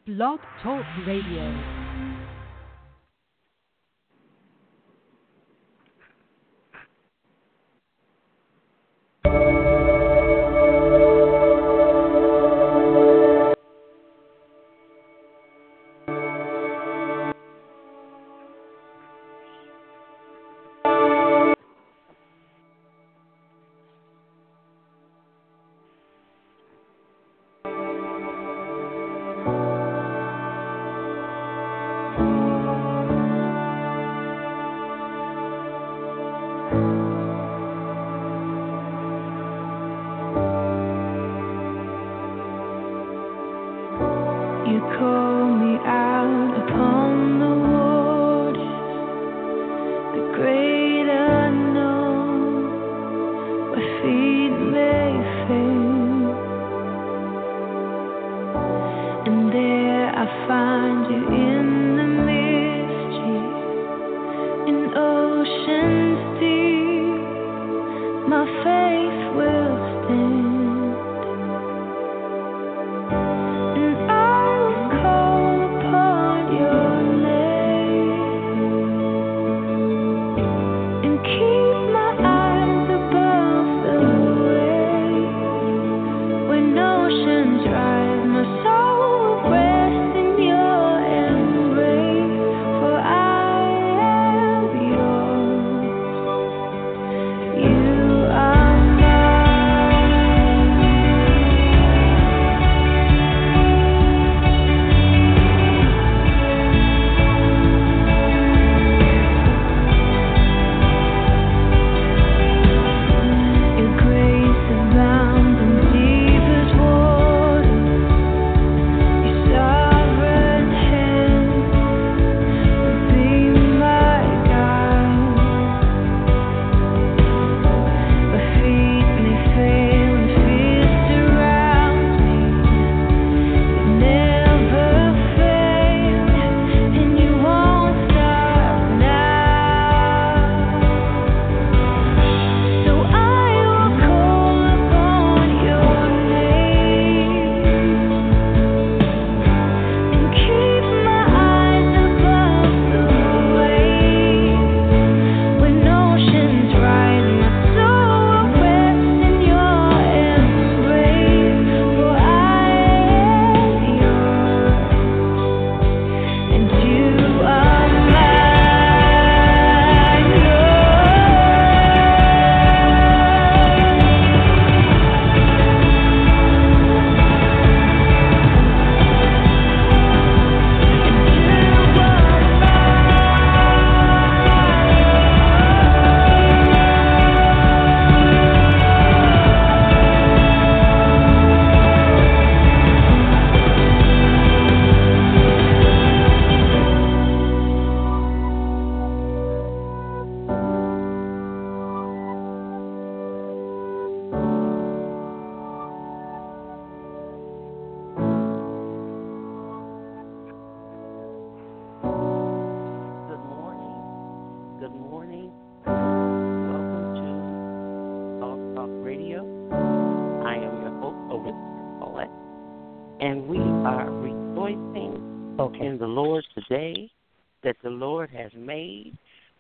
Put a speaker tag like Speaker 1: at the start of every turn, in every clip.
Speaker 1: Blog Talk Radio.
Speaker 2: Day that the Lord has made.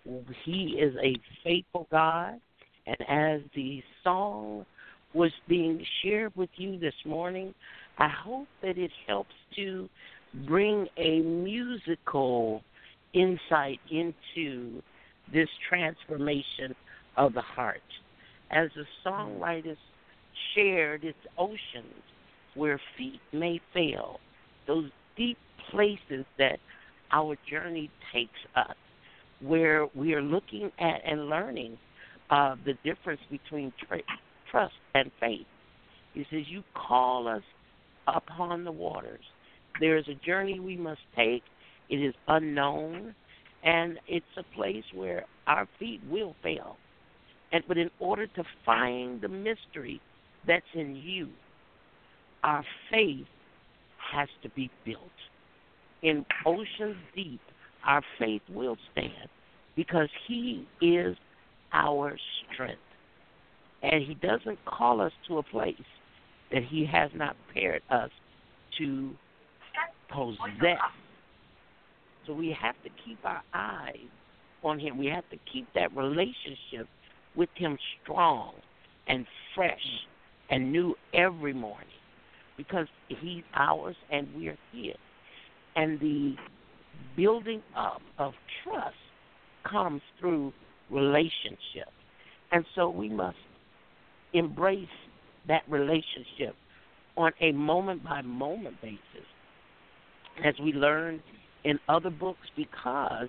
Speaker 2: He is a faithful God. And as the song was being shared with you this morning, I hope that it helps to bring a musical insight into this transformation of the heart. As the songwriters shared, it's oceans where feet may fail, those deep places that our journey takes us, where we are looking at and learning the difference between trust and faith. He says, you call us upon the waters. There is a journey we must take. It is unknown, and it's a place where our feet will fail. But in order to find the mystery that's in you, our faith has to be built. In oceans deep, our faith will stand because He is our strength. And He doesn't call us to a place that He has not prepared us to possess. So we have to keep our eyes on him. We have to keep that relationship with him strong and fresh and new every morning, because he's ours and we're his. And the building up of trust comes through relationship. And so we must embrace that relationship on a moment-by-moment basis, as we learned in other books, because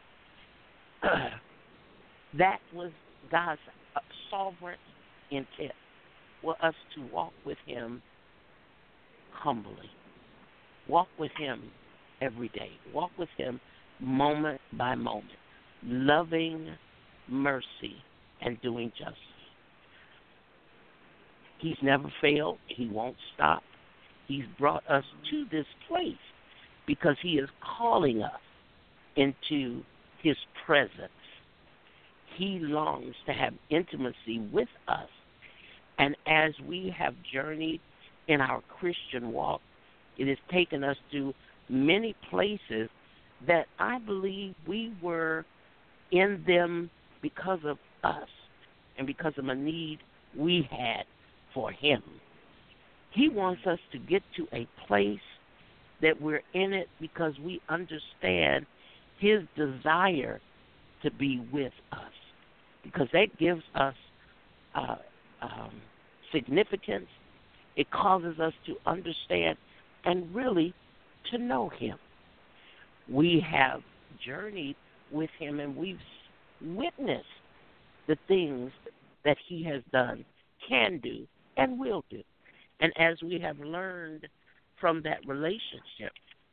Speaker 2: that was God's sovereign intent, for us to walk with him humbly, walk with him every day, walk with him moment by moment, loving mercy and doing justice. He's never failed. He won't stop. He's brought us to this place because he is calling us into his presence. He longs to have intimacy with us. And as we have journeyed in our Christian walk, it has taken us to many places that I believe we were in them because of us and because of a need we had for him. He wants us to get to a place that we're in it because we understand his desire to be with us, because that gives us significance. It causes us to understand and really to know him. We have journeyed with him and we've witnessed the things that he has done, can do, and will do. And as we have learned from that relationship,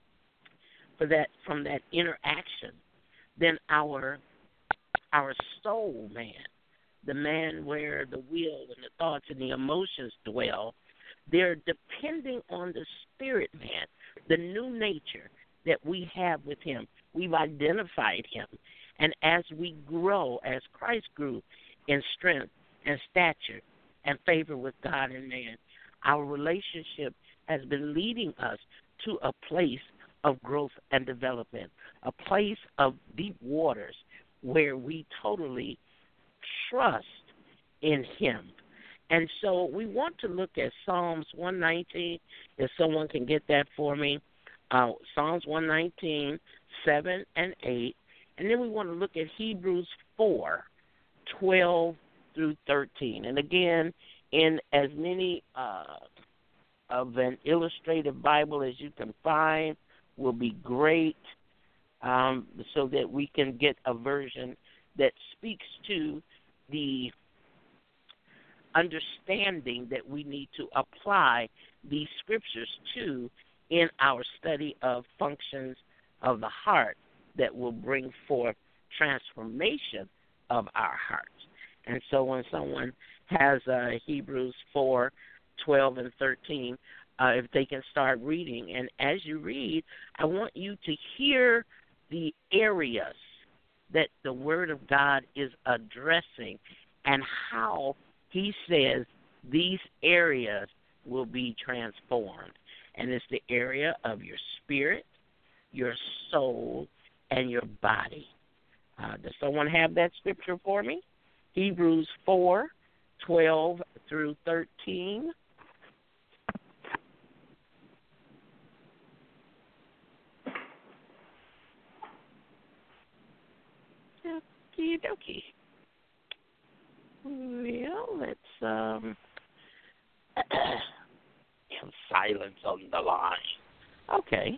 Speaker 2: from that interaction, then our soul man, the man where the will and the thoughts and the emotions dwell, they're depending on the spirit man, the new nature that we have with him. We've identified him. And as we grow, as Christ grew in strength and stature and favor with God and man, our relationship has been leading us to a place of growth and development, a place of deep waters where we totally trust in him. And so we want to look at Psalms 119, if someone can get that for me. Psalms 119, 7 and 8. And then we want to look at Hebrews 4, 12 through 13. And again, in as many of an illustrated Bible as you can find will be great, so that we can get a version that speaks to the understanding that we need to apply these scriptures to in our study of functions of the heart that will bring forth transformation of our hearts. And so when someone has Hebrews 4, 12 and 13, if they can start reading. And as you read, I want you to hear the areas that the Word of God is addressing and how he says these areas will be transformed. And it's the area of your spirit, your soul, and your body. Does someone have that scripture for me? Hebrews 4, 12 through 13. Okie dokie. Well, let's have silence on the line. Okay.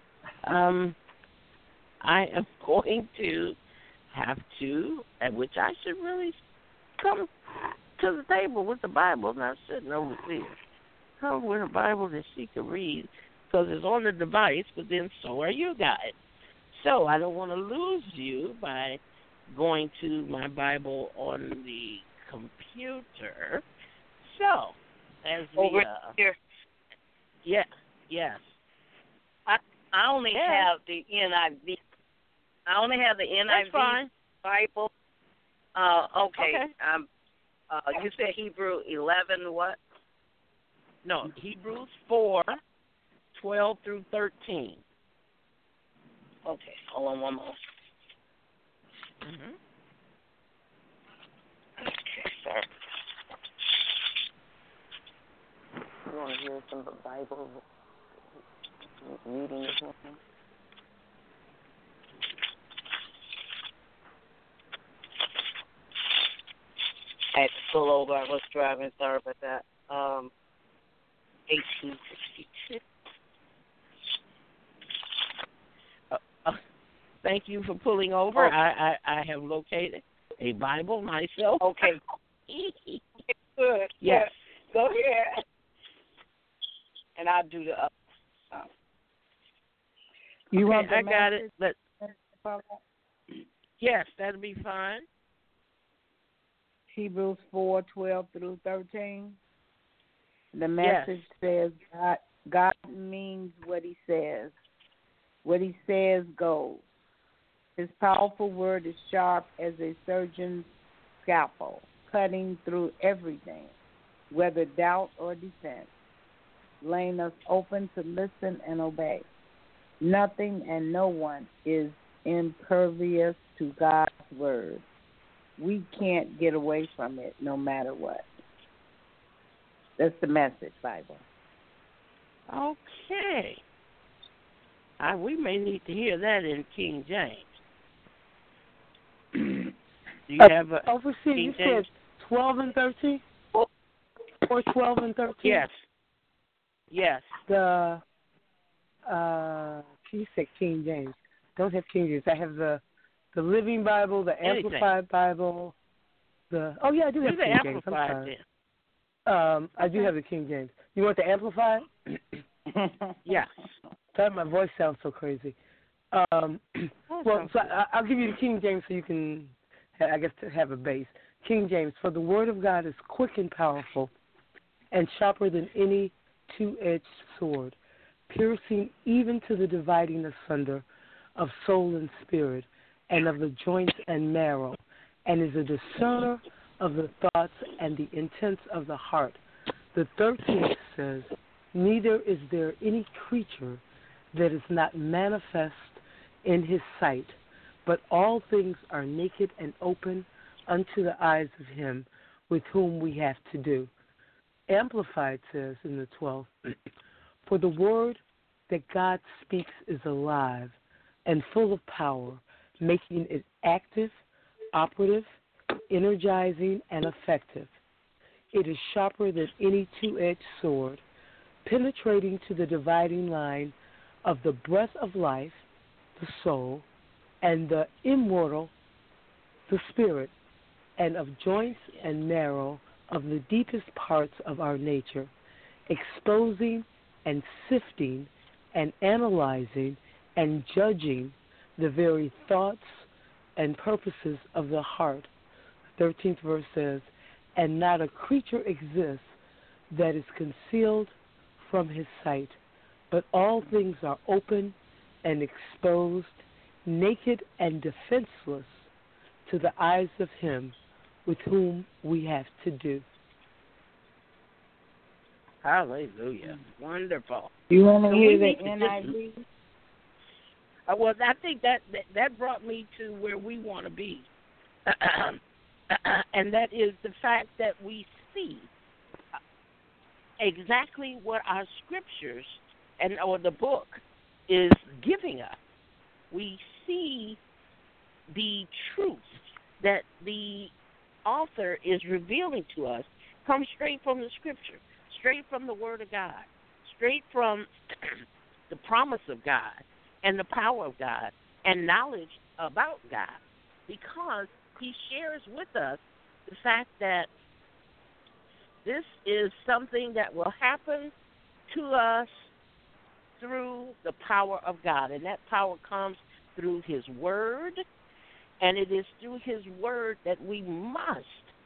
Speaker 2: I am going to have to, at which I should really come to the table with the Bible, not sitting over there. Come with a Bible that she can read, because it's on the device, but then so are you guys. So I don't want to lose you by going to my Bible on the computer. So, as we...
Speaker 3: Over here.
Speaker 2: Yeah, yes.
Speaker 3: I only have the NIV. I only have the NIV
Speaker 2: That's fine.
Speaker 3: Bible. Okay. You said Hebrew 11 what?
Speaker 2: No, Hebrews 4, 12 through 13.
Speaker 3: Okay, hold on one moment.
Speaker 2: Mhm.
Speaker 3: Okay, sorry. You want to hear some Bible reading this morning? I had to pull over. I was driving. Sorry about that. 1862.
Speaker 2: Thank you for pulling over.
Speaker 3: Oh.
Speaker 2: I have located a Bible myself.
Speaker 3: Okay. Good.
Speaker 2: Yes.
Speaker 3: Go ahead. And I'll do the
Speaker 4: You
Speaker 2: Okay,
Speaker 4: want the
Speaker 2: I got it.
Speaker 4: message?
Speaker 2: Yes, that'll be fine.
Speaker 4: Hebrews 4:12 through 13. The
Speaker 2: Yes.
Speaker 4: message says God means what he says. What he says goes. His powerful word is sharp as a surgeon's scalpel, cutting through everything, whether doubt or defense, laying us open to listen and obey. Nothing and no one is impervious to God's word. We can't get away from it no matter what. That's the message, Bible.
Speaker 2: Okay. We may need to hear that in King James. Do you have a
Speaker 5: Overseer,
Speaker 2: King
Speaker 5: you
Speaker 2: James?
Speaker 5: said 12 and 13? Or 12 and 13?
Speaker 2: Yes. Yes.
Speaker 5: You said King James. Don't have King James. I have the Living Bible, the
Speaker 2: Anything.
Speaker 5: Amplified Bible. I do have
Speaker 2: Do the
Speaker 5: King James. I'm
Speaker 2: Amplified
Speaker 5: sorry.
Speaker 2: then.
Speaker 5: I do have the King James. You want the Amplified?
Speaker 2: Yes.
Speaker 5: Sorry, my voice sounds so crazy. I'll give you the King James so you can, I guess, to have a base. King James, for the word of God is quick and powerful and sharper than any two-edged sword, piercing even to the dividing asunder of soul and spirit and of the joints and marrow, and is a discerner of the thoughts and the intents of the heart. The 13th says, neither is there any creature that is not manifest in his sight, but all things are naked and open unto the eyes of him with whom we have to do. Amplified says in the 12th, for the word that God speaks is alive and full of power, making it active, operative, energizing, and effective. It is sharper than any two-edged sword, penetrating to the dividing line of the breath of life, the soul, and the immortal, the spirit, and of joints and marrow of the deepest parts of our nature, exposing and sifting and analyzing and judging the very thoughts and purposes of the heart. 13th verse says, and not a creature exists that is concealed from his sight, but all things are open and exposed, naked and defenseless to the eyes of him with whom we have to do.
Speaker 2: Hallelujah. Wonderful.
Speaker 4: You want to
Speaker 2: So
Speaker 4: hear
Speaker 2: we
Speaker 4: the
Speaker 2: need to
Speaker 4: NIV?
Speaker 2: Well, I think that brought me to where we want to be. And that is the fact that we see exactly what our scriptures or the book is giving us. We see the truth that the author is revealing to us comes straight from the scripture, straight from the word of God, straight from the promise of God and the power of God and knowledge about God, because he shares with us the fact that this is something that will happen to us through the power of God, and that power comes through his word, and it is through his word that we must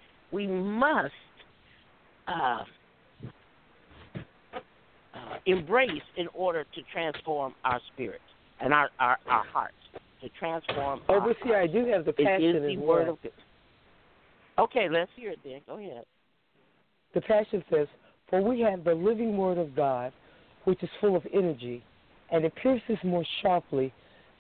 Speaker 2: embrace in order to transform our spirits and our hearts, to transform our
Speaker 5: Overseer,
Speaker 2: hearts.
Speaker 5: I do have the Passion
Speaker 2: It is the
Speaker 5: as
Speaker 2: word
Speaker 5: well.
Speaker 2: of God. Okay, let's hear it then. Go ahead.
Speaker 5: The Passion says, for we have the living word of God, which is full of energy, and it pierces more sharply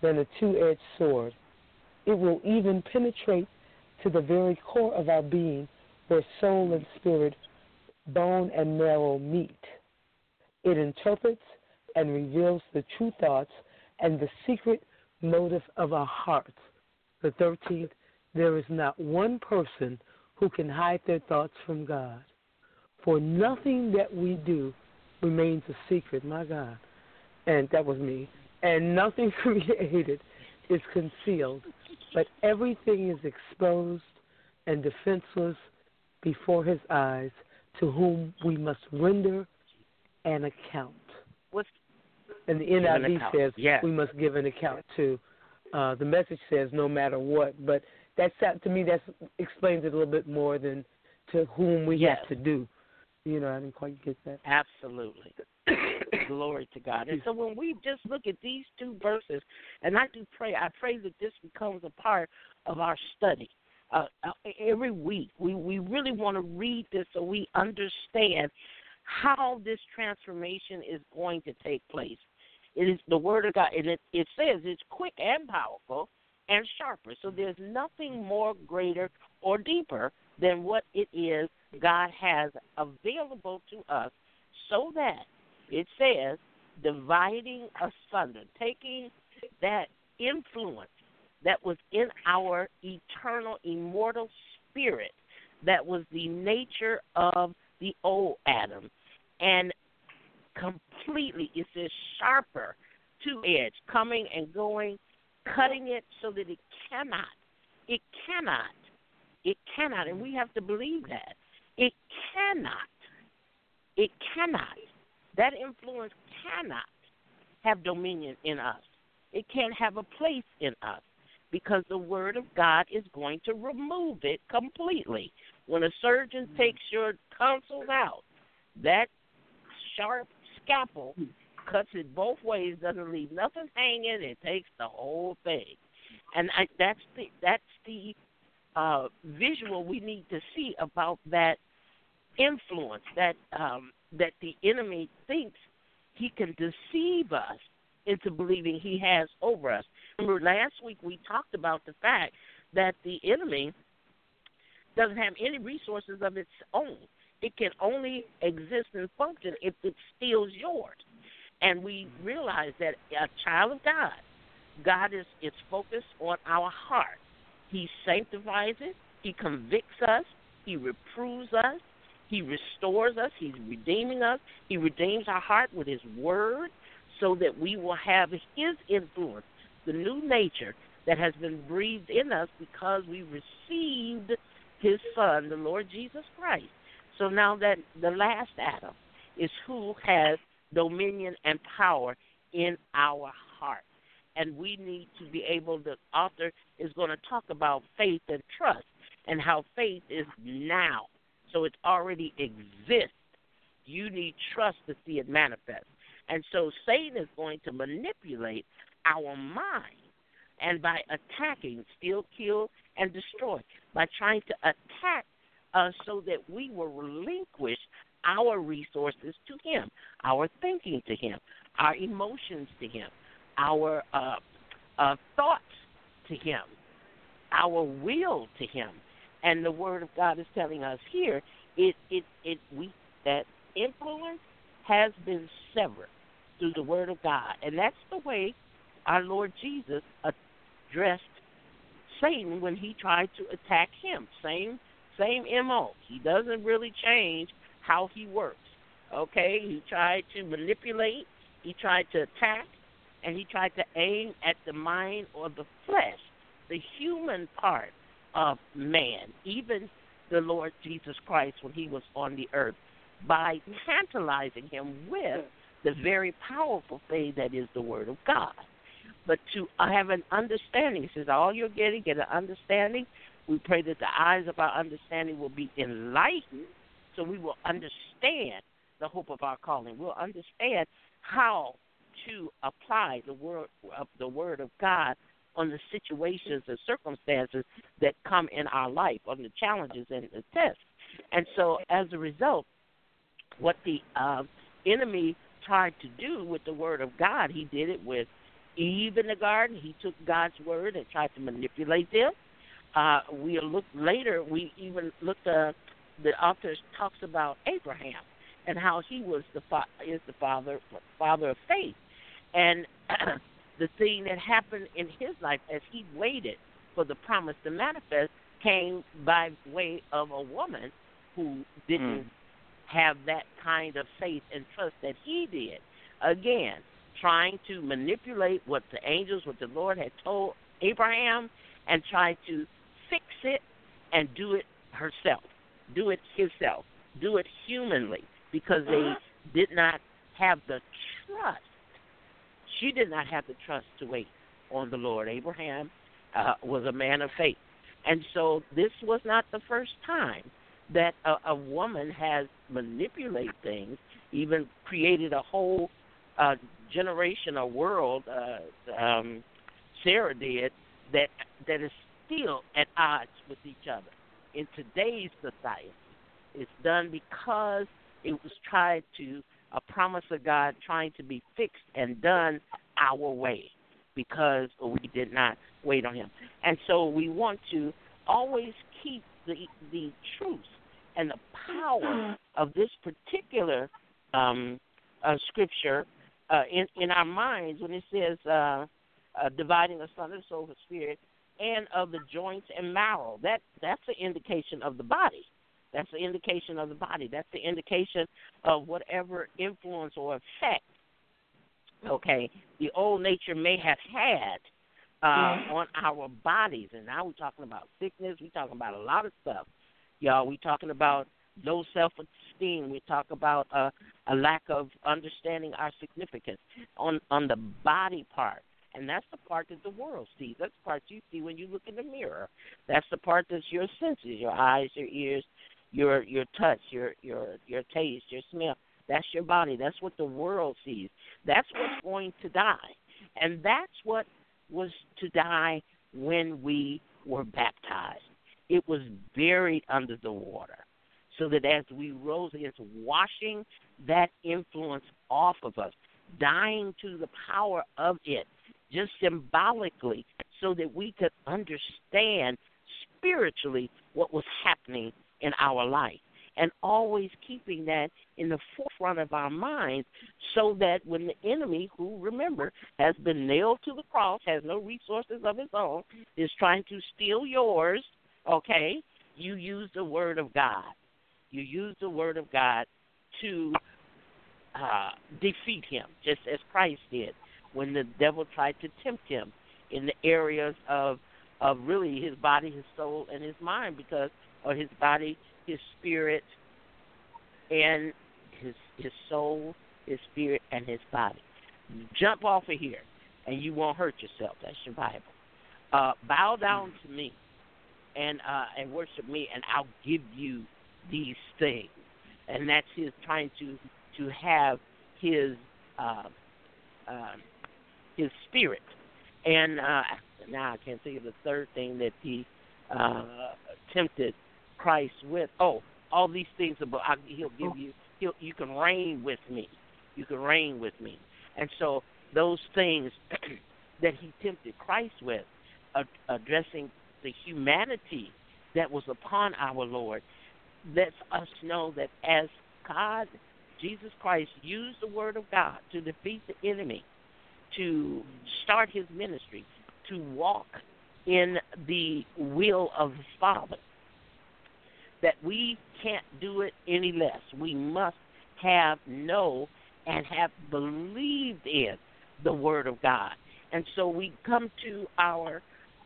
Speaker 5: than a two-edged sword. It will even penetrate to the very core of our being, where soul and spirit, bone and marrow meet. It interprets and reveals the true thoughts and the secret motive of our hearts. The 13th, there is not one person who can hide their thoughts from God. For nothing that we do remains a secret, my God. And that was me. And nothing created is concealed, but everything is exposed and defenseless before his eyes, to whom we must render an account. And the NIV says we must give an account to. The Message says no matter what, but to me that explains it a little bit more than to whom we have to do. I didn't quite get that.
Speaker 2: Absolutely. Glory to God. And so when we just look at these two verses, and I pray that this becomes a part of our study. Every week, we really want to read this so we understand how this transformation is going to take place. It is the Word of God, and it says it's quick and powerful and sharper. So there's nothing more greater or deeper than what it is God has available to us, so that it says dividing asunder, taking that influence that was in our eternal, immortal spirit, that was the nature of the old Adam, and completely, it says sharper, two-edged, coming and going, cutting it so that it cannot, and we have to believe that. It cannot, that influence cannot have dominion in us. It can't have a place in us, because the Word of God is going to remove it completely. When a surgeon takes your tonsils out, that sharp scalpel cuts it both ways, doesn't leave nothing hanging. It takes the whole thing, and that's the visual we need to see about that influence that the enemy thinks he can deceive us into believing he has over us. Remember, last week we talked about the fact that the enemy doesn't have any resources of its own. It can only exist and function if it steals yours. And we realize that a child of God is focused on our heart. He sanctifies it. He convicts us. He reproves us. He restores us. He's redeeming us. He redeems our heart with his word so that we will have his influence, the new nature that has been breathed in us because we received his Son, the Lord Jesus Christ. So now that the last Adam is who has dominion and power in our heart. And we need to be able, the author is going to talk about faith and trust and how faith is now. So it already exists. You need trust to see it manifest. And so Satan is going to manipulate our mind, and by attacking, steal, kill, and destroy, by trying to attack us so that we will relinquish our resources to him, our thinking to him, our emotions to him, our thoughts to him, our will to him. And the Word of God is telling us here, that influence has been severed through the Word of God. And that's the way our Lord Jesus addressed Satan when he tried to attack him. Same M.O. He doesn't really change how he works. Okay? He tried to manipulate, he tried to attack, and he tried to aim at the mind or the flesh, the human part of man, even the Lord Jesus Christ when he was on the earth, by tantalizing him with the very powerful thing that is the Word of God. But to have an understanding, he says, all you're getting, get an understanding. We pray that the eyes of our understanding will be enlightened so we will understand the hope of our calling. We'll understand how to apply the word of God on the situations and circumstances that come in our life, on the challenges and the tests. And so as a result, what the enemy tried to do with the Word of God, he did it with Eve in the garden, he took God's word and tried to manipulate them. We look later. We even looked. The author talks about Abraham and how he was the father of faith, and the thing that happened in his life as he waited for the promise to manifest came by way of a woman who didn't have that kind of faith and trust that he did. Again, trying to manipulate what the Lord had told Abraham, and try to fix it and do it herself, do it himself, do it humanly, because they did not have the trust. She did not have the trust to wait on the Lord. Abraham was a man of faith. And so this was not the first time that a woman has manipulated things, even created a whole generation, a world, Sarah did, that is still at odds with each other in today's society. It's done because it was tried to, a promise of God trying to be fixed and done our way, because we did not wait on him. And so we want to always keep the truth and the power of this particular scripture in our minds when it says dividing asunder soul and spirit, and of the joints and marrow. That's an indication of the body. That's the indication of the body. That's the indication of whatever influence or effect, okay, the old nature may have had on our bodies. And now we're talking about sickness. We're talking about a lot of stuff. Y'all, we're talking about low self-esteem. We talk about a lack of understanding our significance on the body part. And that's the part that the world sees. That's the part you see when you look in the mirror. That's the part that's your senses, your eyes, your ears, your touch, your taste, your smell. That's your body. That's what the world sees. That's what's going to die. And that's what was to die when we were baptized. It was buried under the water, so that as we rose, it's washing that influence off of us, dying to the power of it, just symbolically, so that we could understand spiritually what was happening in our life, and always keeping that in the forefront of our minds, so that when the enemy, who, remember, has been nailed to the cross, has no resources of his own, is trying to steal yours, okay, you use the word of God. You use the word of God to defeat him, just as Christ did when the devil tried to tempt him in the areas of really his body, his soul, and his mind, or his body, his spirit, and his soul, his spirit, and his body. Jump off of here, and you won't hurt yourself. That's your Bible. Bow down to me and worship me, and I'll give you these things. And that's his trying to have his spirit. And now I can't think of the third thing that he tempted Christ with. Oh, all these things about he'll give you. You can reign with me. You can reign with me. And so those things that he tempted Christ with, addressing the humanity that was upon our Lord, lets us know that as God, Jesus Christ, used the word of God to defeat the enemy, to start his ministry, to walk in the will of his Father, that we can't do it any less. We must and have believed in the word of God. And so we come to our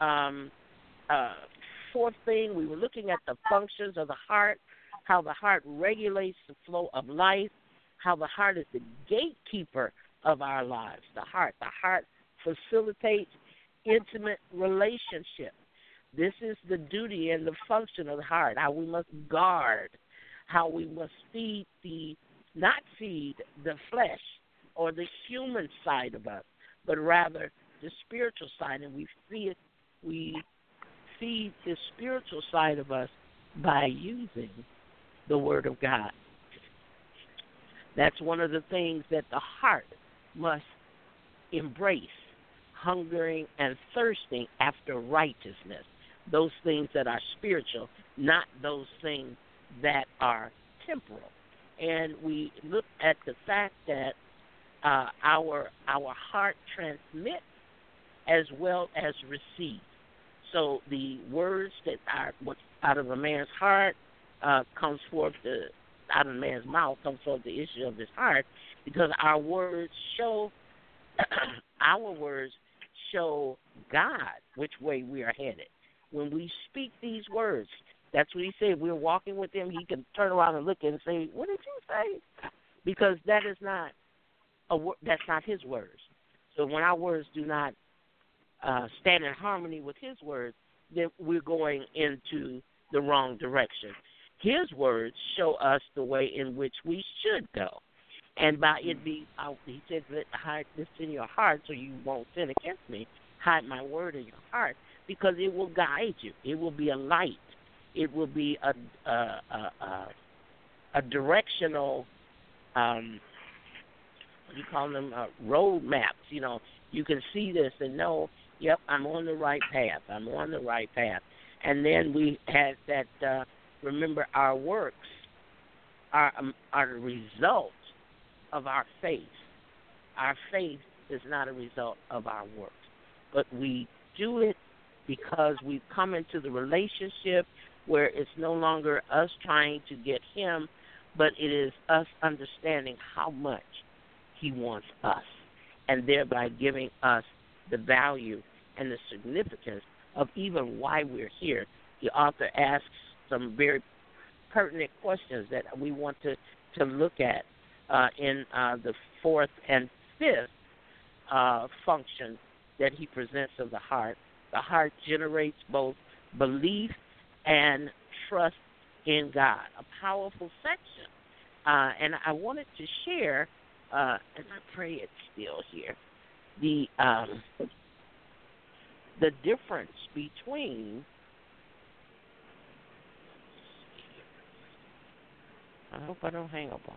Speaker 2: fourth thing. We were looking at the functions of the heart, how the heart regulates the flow of life, how the heart is the gatekeeper of our lives. The heart facilitates intimate relationship. This is the duty and the function of the heart, how we must guard, how we must not feed the flesh or the human side of us, but rather the spiritual side. And we feed the spiritual side of us by using the Word of God. That's one of the things that the heart must embrace. hungering and thirsting after righteousness, those things that are spiritual, not those things that are temporal. And we look at the fact that our heart transmits as well as receives. So the words that are what's out of a man's heart comes forth out of a man's mouth comes forth the issue of his heart, because our words show God which way we are headed. When we speak these words, that's what he said. We're walking with him. He can turn around and look and say, "What did you say?" Because that is not that's not his words. So when our words do not stand in harmony with his words, then we're going into the wrong direction. His words show us the way in which we should go. And by it be, he said, hide this in your heart so you won't sin against me. Hide my word in your heart, because it will guide you. It will be a light. It will be a directional, what do you call them, road maps. You know, you can see this and know, yep, I'm on the right path. I'm on the right path. And then we had that, remember, our works are the result of our faith. Our faith is not a result of our works, but we do it because we've come into the relationship where it's no longer us trying to get him, but it is us understanding how much he wants us, and thereby giving us the value and the significance of even why we're here. The author asks some very pertinent questions that we want to look at in the fourth and fifth function that he presents of the heart. The heart generates both belief and trust in God. A powerful section. And I wanted to share, and I pray it's still here, the difference between, I hope I don't hang up on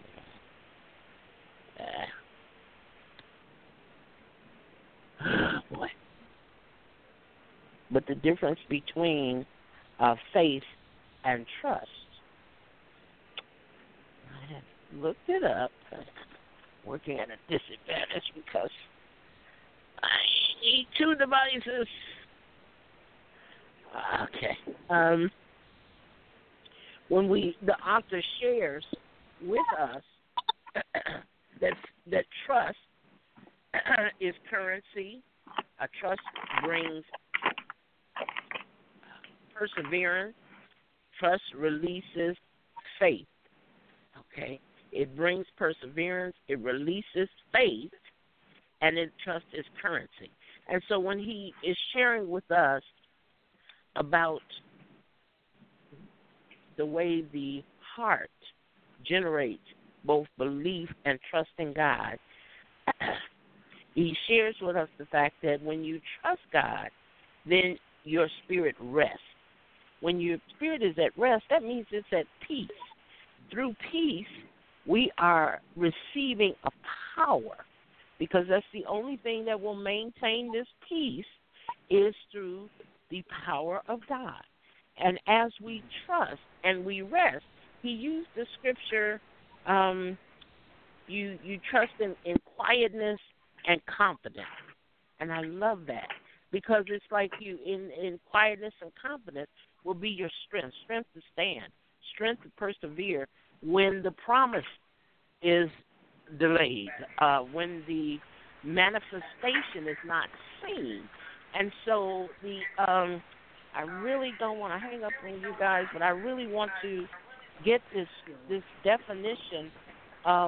Speaker 2: you. Boy. But the difference between faith and trust. I have looked it up. Working at a disadvantage because I need two devices. Okay. When the author shares with us that trust is currency. A trust brings perseverance. Trust releases faith. Okay? It brings perseverance. It releases faith. And then trust is currency. And so when he is sharing with us about the way the heart generates both belief and trust in God, he shares with us the fact that when you trust God, then your spirit rests. When your spirit is at rest, that means it's at peace. Through peace, we are receiving a power, because that's the only thing that will maintain this peace is through the power of God. And as we trust and we rest, he used the scripture, you trust in quietness and confidence. And I love that, because it's like you in quietness and confidence will be your strength to stand, strength to persevere when the promise is delayed, when the manifestation is not seen. And so I really don't want to hang up on you guys, but I really want to get this definition of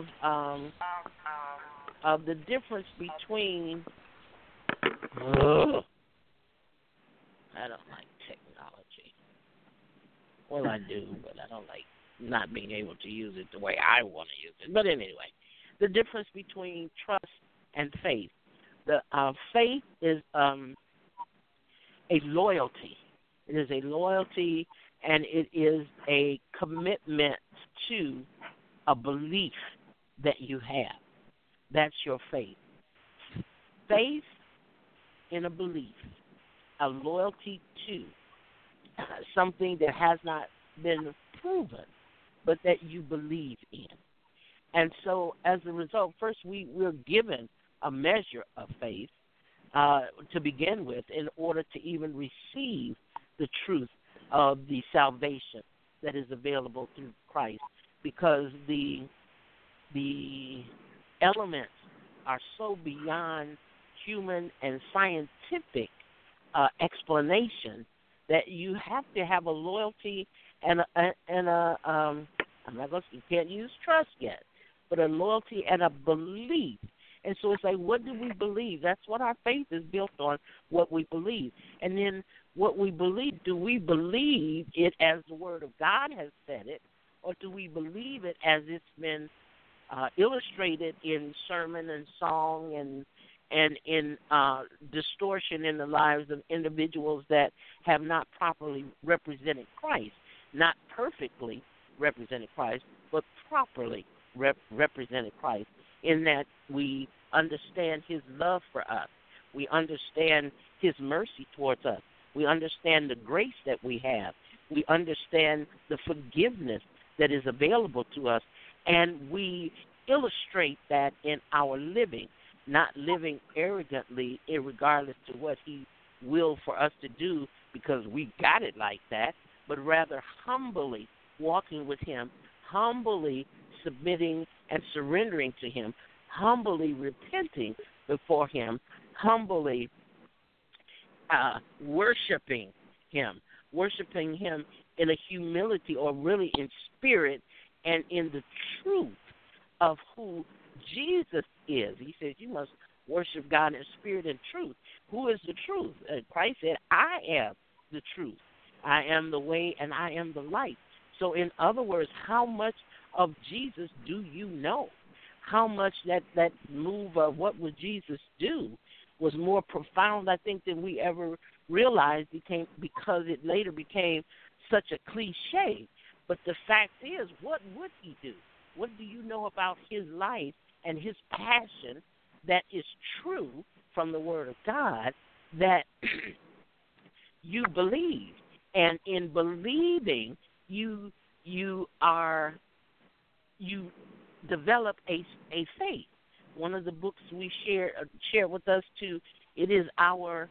Speaker 2: the difference between. I don't like technology. Well, I do, but I don't like not being able to use it the way I want to use it. But anyway, the difference between trust and faith. The faith is a loyalty. It is a loyalty, and it is a commitment to a belief that you have. That's your faith. Faith in a belief, a loyalty to something that has not been proven, but that you believe in. And so as a result, first we're given a measure of faith to begin with in order to even receive the truth of the salvation that is available through Christ, because the elements are so beyond human and scientific explanation that you have to have a loyalty and you can't use trust yet, but a loyalty and a belief. And so it's like, what do we believe? That's what our faith is built on, what we believe. And then what we believe, do we believe it as the Word of God has said it, or do we believe it as it's been illustrated in sermon and song and in distortion in the lives of individuals that have not properly represented Christ, not perfectly represented Christ, but properly represented Christ, in that we understand his love for us. We understand his mercy towards us. We understand the grace that we have. We understand the forgiveness that is available to us, and we illustrate that in our living, not living arrogantly regardless to what he will for us to do because we got it like that, but rather humbly walking with him, humbly submitting and surrendering to him, humbly repenting before him, humbly worshiping him in a humility, or really in spirit and in the truth of who Jesus is. He says you must worship God in spirit and truth. Who is the truth? Christ said, I am the truth. I am the way and I am the light. So in other words, how much of Jesus do you know? How much that move of what would Jesus do was more profound, I think, than we ever realized, because it later became such a cliche. But the fact is, what would he do? What do you know about his life and his passion that is true from the Word of God that you believe? And in believing, you develop a faith. One of the books we share with us too, it is our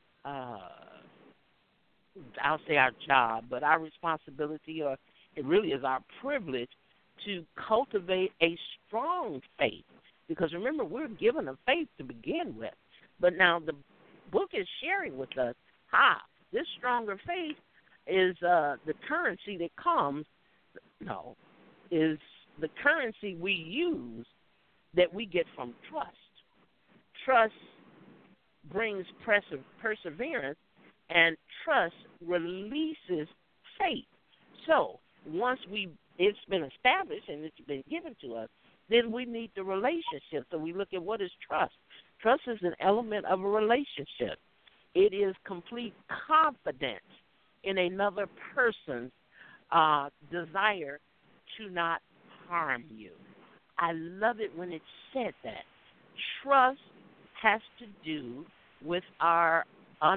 Speaker 2: I'll say our job, but our responsibility, or it really is our privilege, to cultivate a strong faith. Because remember, we're given a faith to begin with. But now the book is sharing with us this stronger faith is the currency that comes, is the currency we use that we get from trust. Trust brings perseverance, and trust releases faith. So once it's been established and it's been given to us, then we need the relationship. So we look at what is trust. Trust is an element of a relationship. It is complete confidence in another person's desire to not harm you. I love it when it's said that. Trust has to do with our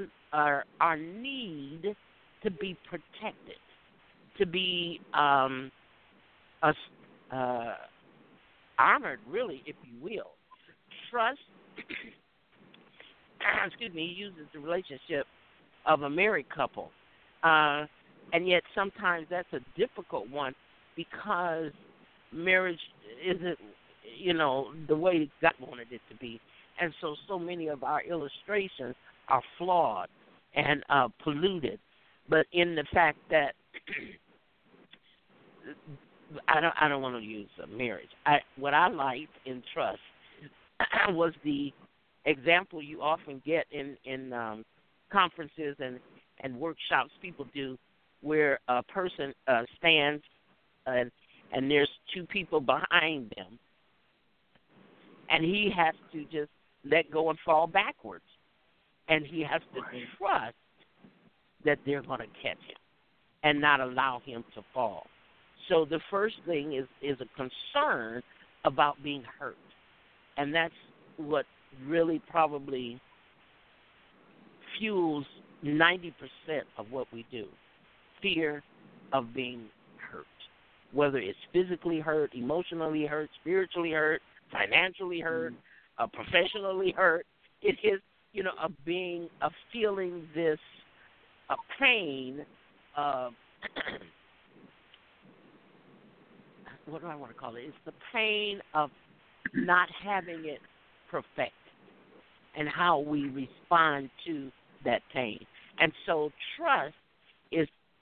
Speaker 2: need to be protected, to be armored, really, if you will. Trust, uses the relationship of a married couple. And yet sometimes that's a difficult one because marriage isn't, the way God wanted it to be. And so many of our illustrations are flawed and polluted. But in the fact that I don't want to use marriage. What I liked in trust was the example you often get in conferences and workshops people do, where a person stands and there's two people behind them, and he has to just let go and fall backwards, and he has to trust that they're going to catch him and not allow him to fall. So the first thing is a concern about being hurt, and that's what really probably fuels 90% of what we do. Fear of being hurt, whether it's physically hurt, emotionally hurt, spiritually hurt, financially hurt, professionally hurt. It is, of feeling this pain of, what do I want to call it? It's the pain of not having it perfect and how we respond to that pain. And so trust is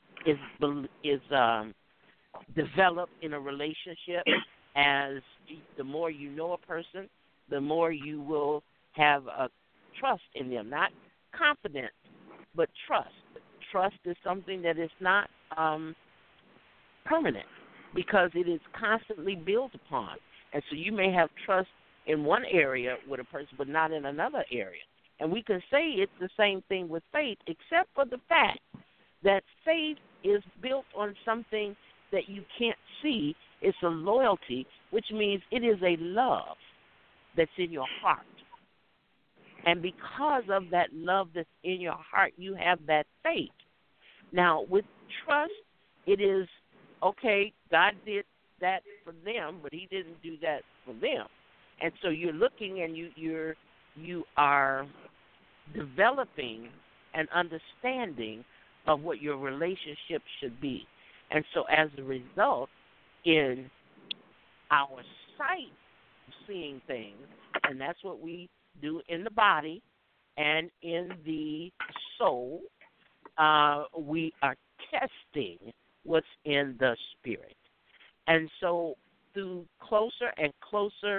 Speaker 2: developed in a relationship. As the more you know a person, the more you will have a trust in them. Not confidence, but trust. Trust is something that is not permanent because it is constantly built upon. And so you may have trust in one area with a person, but not in another area. And we can say it's the same thing with faith, except for the fact that faith is built on something that you can't see. It's a loyalty, which means it is a love that's in your heart. And because of that love that's in your heart, you have that faith. Now, with trust, it is, okay, God did that for them, but he didn't do that for them. And so you're looking and you are developing an understanding of what your relationship should be. And so as a result, in our sight of seeing things, and that's what we do in the body and in the soul, we are testing what's in the spirit. And so through closer and closer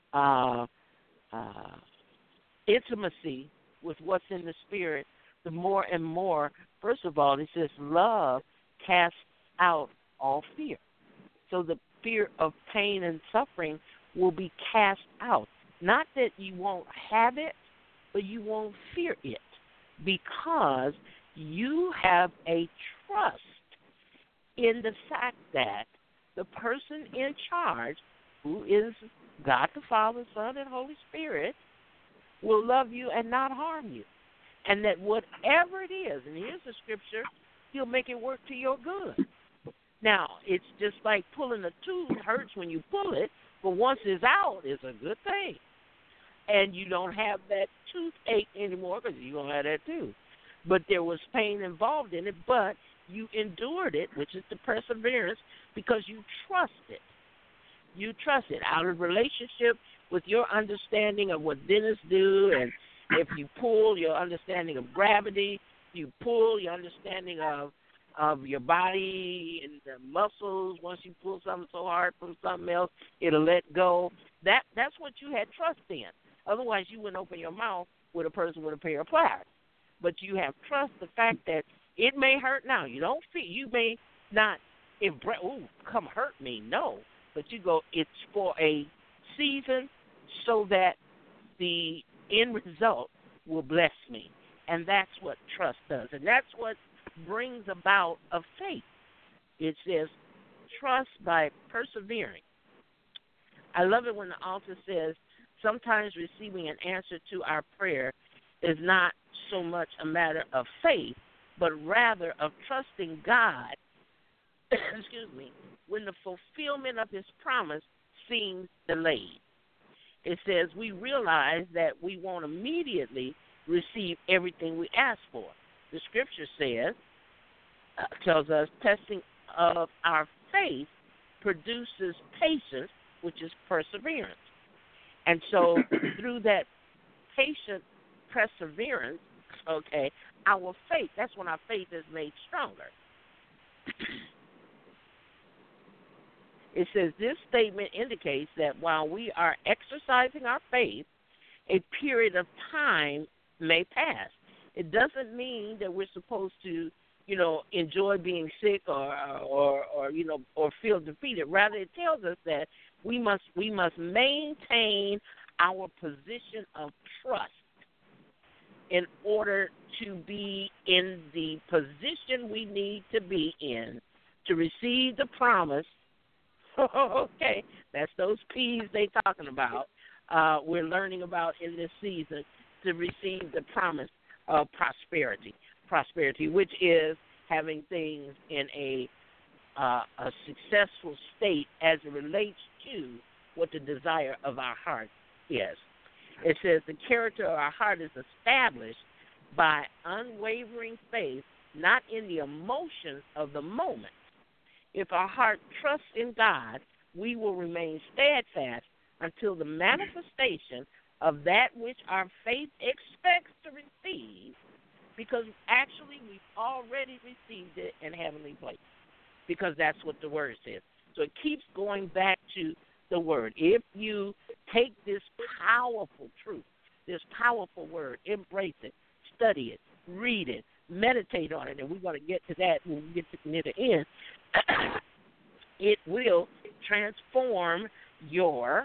Speaker 2: intimacy with what's in the spirit, the more and more, first of all, it says love casts out all fear. So the fear of pain and suffering will be cast out. Not that you won't have it, but you won't fear it because you have a trust in the fact that the person in charge, who is God the Father, Son, and Holy Spirit, will love you and not harm you. And that whatever it is, and here's the scripture, he'll make it work to your good. Now, it's just like pulling a tooth. Hurts when you pull it, but once it's out, it's a good thing. And you don't have that toothache anymore because you don't have that tooth. But there was pain involved in it, but you endured it, which is the perseverance, because you trust it. You trust it out of relationship with your understanding of what dentists do, and if you pull, your understanding of gravity, you pull your understanding of your body and the muscles. Once you pull something so hard from something else, it'll let go. That's what you had trust in. Otherwise, you wouldn't open your mouth with a person with a pair of pliers. But you have trust the fact that it may hurt now. You don't feel. You may not. Come hurt me. No, but you go. It's for a season, so that the end result will bless me, and that's what trust does, and that's what brings about a faith. It says, trust by persevering. I love it when the author says, sometimes receiving an answer to our prayer is not so much a matter of faith, but rather of trusting God, when the fulfillment of his promise seems delayed. It says we realize that we won't immediately receive everything we ask for. The scripture says, tells us, testing of our faith produces patience, which is perseverance. And so through that patient perseverance, our faith, that's when our faith is made stronger. It says this statement indicates that while we are exercising our faith, a period of time may pass. It doesn't mean that we're supposed to, enjoy being sick or feel defeated. Rather, it tells us that we must maintain our position of trust in order to be in the position we need to be in to receive the promise. Okay, that's those P's they talking about. We're learning about in this season to receive the promise prosperity, which is having things in a successful state as it relates to what the desire of our heart is. It says the character of our heart is established by unwavering faith, not in the emotions of the moment. If our heart trusts in God, we will remain steadfast until the manifestation of that which our faith expects to receive, because actually we've already received it in heavenly places, because that's what the Word says. So it keeps going back to the Word. If you take this powerful truth, this powerful Word, embrace it, study it, read it, meditate on it, and we're going to get to that when we get to near the end, it will transform your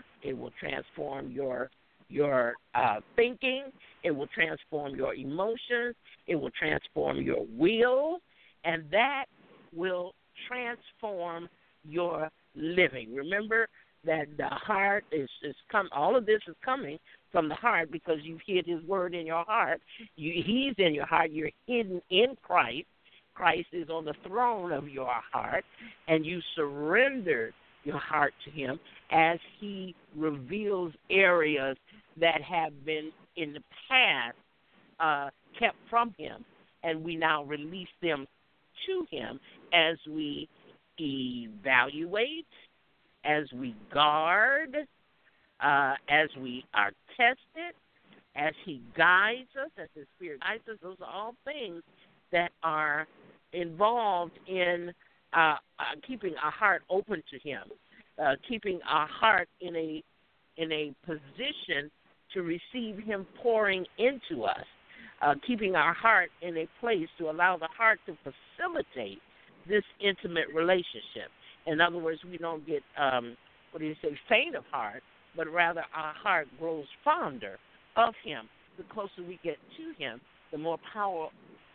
Speaker 2: thinking, it will transform your emotions, it will transform your will, and that will transform your living. Remember that the heart is all of this is coming from the heart, because you've hid His Word in your heart. He's in your heart. You're hidden in Christ. Christ is on the throne of your heart, and you surrender your heart to Him as He reveals areas that have been in the past kept from Him, and we now release them to Him as we evaluate, as we guard, as we are tested, as He guides us, as His Spirit guides us. Those are all things that are involved in keeping our heart open to Him, keeping our heart in a position to receive Him pouring into us, keeping our heart in a place to allow the heart to facilitate this intimate relationship. In other words, we don't get, faint of heart, but rather our heart grows fonder of Him. The closer we get to Him, the more power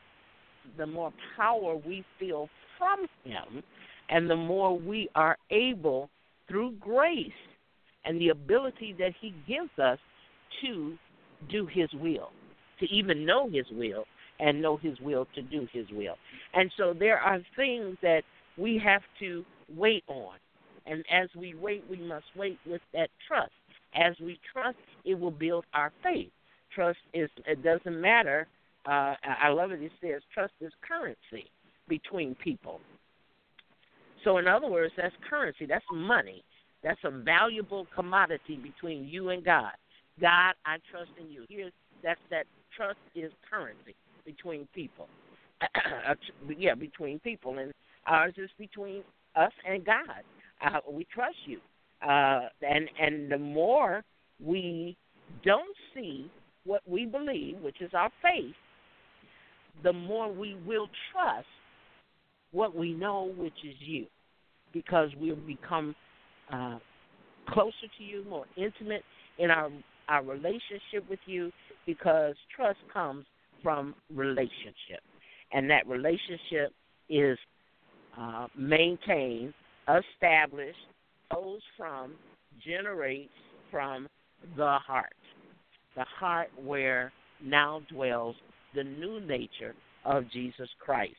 Speaker 2: we feel from Him, and the more we are able, through grace and the ability that He gives us, to do His will, to even know His will, and know His will to do His will. And so there are things that we have to wait on. And as we wait, we must wait with that trust. As we trust, it will build our faith. Trust it doesn't matter. I love it. It says trust is currency between people. So in other words, that's currency. That's money. That's a valuable commodity between you and God. God, I trust in you. That trust is currency between people. Between people. And ours is between us and God. We trust you. And the more we don't see what we believe, which is our faith, the more we will trust what we know, which is you, because we'll become closer to you, more intimate in our relationship with you, because trust comes from relationship. And that relationship is maintained, established, flows from, generates from the heart where now dwells the new nature of Jesus Christ.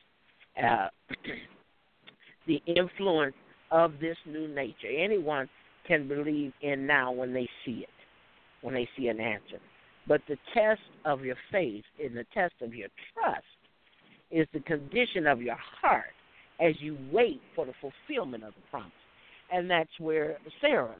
Speaker 2: The influence of this new nature, anyone can believe in now when they see it, when they see an answer. But the test of your faith and the test of your trust is the condition of your heart as you wait for the fulfillment of the promise. And that's where Sarah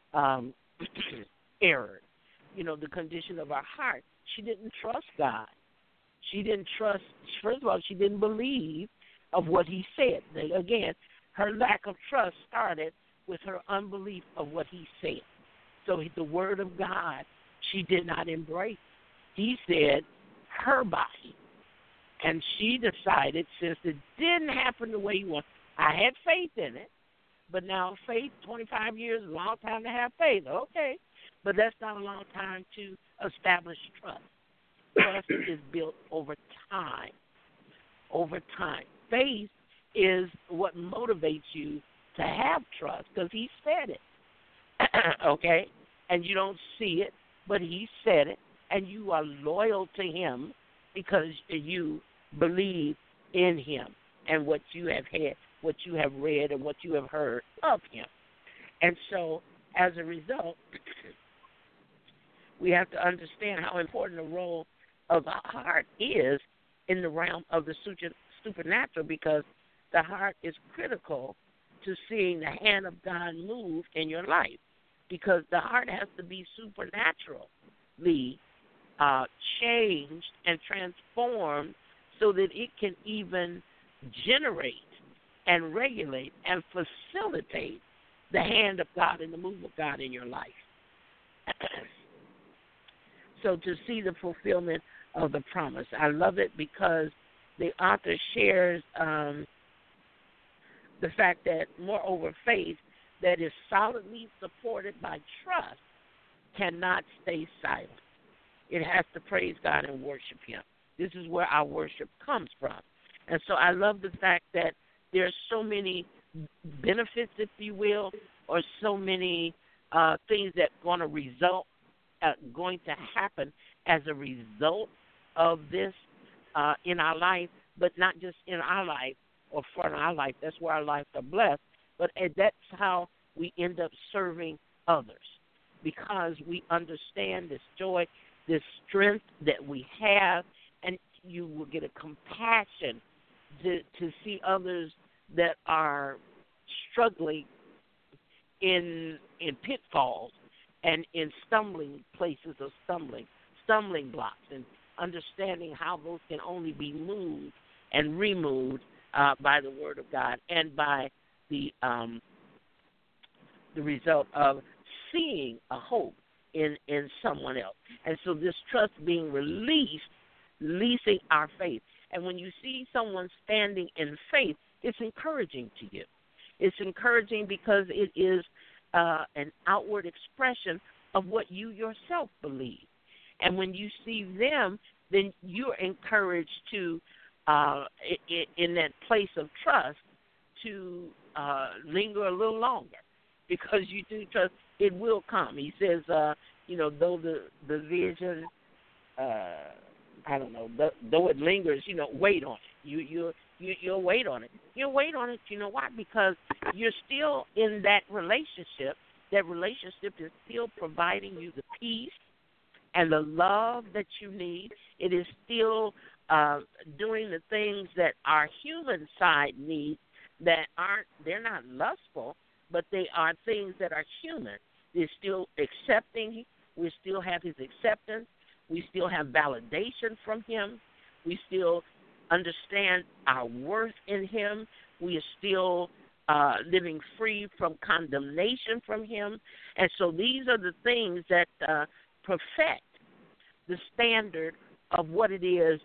Speaker 2: erred. The condition of her heart. She didn't trust God. She didn't trust, first of all, she didn't believe of what He said. Again, her lack of trust started with her unbelief of what He said. So the Word of God, she did not embrace. He said her body. And she decided, since it didn't happen the way you want, I had faith in it, but now faith, 25 years is a long time to have faith. Okay, but that's not a long time to establish trust. Trust is built over time. Over time. Faith is what motivates you to have trust, because He said it. Okay? And you don't see it, but He said it, and you are loyal to Him because you believe in him and what you have had, what you have read, and what you have heard of him. And so, as a result, we have to understand how important the role of the heart is in the realm of the supernatural, because the heart is critical to seeing the hand of God move in your life, because the heart has to be supernaturally changed and transformed so that it can even generate and regulate and facilitate the hand of God and the move of God in your life. So to see the fulfillment of the promise, I love it because the author shares the fact that, moreover, faith that is solidly supported by trust cannot stay silent. It has to praise God and worship him. This is where our worship comes from. And so I love the fact that there are so many benefits, if you will, or so many things that are going to happen as a result of this in our life, but not just in our life or for our life. That's where our lives are blessed. But that's how we end up serving others, because we understand this joy, this strength that we have, and you will get a compassion to see others that are struggling in pitfalls and in stumbling places of stumbling blocks, and understanding how those can only be moved and removed by the Word of God and by the result of seeing a hope in someone else. And so this trust being releasing our faith. And when you see someone standing in faith, it's encouraging to you. It's encouraging because it is an outward expression of what you yourself believe. And when you see them, then you're encouraged to, in that place of trust, to linger a little longer, because you do trust it will come. He says, though the vision, though it lingers, wait on it. You'll wait on it. You'll wait on it. You know why? Because you're still in that relationship. That relationship is still providing you the peace and the love that you need. It is still doing the things that our human side needs they're not lustful, but they are things that are human. They're still accepting. We still have his acceptance. We still have validation from him. We still understand our worth in him. We are still living free from condemnation from him. And so these are the things that perfect the standard of what it is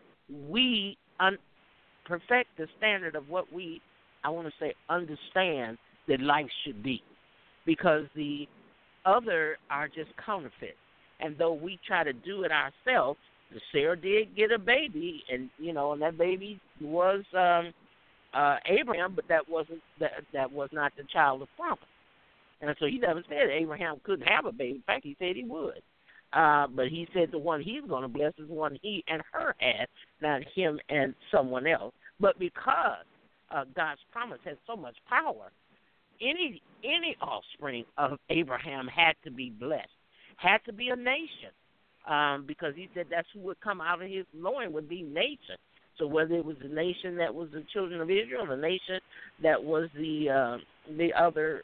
Speaker 2: perfect the standard of what we, understand that life should be. Because the other are just counterfeit. And though we try to do it ourselves, Sarah did get a baby, and and that baby was Abraham, but that was not the child of promise. And so he never said Abraham couldn't have a baby. In fact, he said he would. But he said the one he's going to bless is the one he and her had, not him and someone else. But because God's promise has so much power, any offspring of Abraham had to be blessed, had to be a nation, because he said that's who would come out of his loin would be nation. So whether it was the nation that was the children of Israel, the nation that was the other,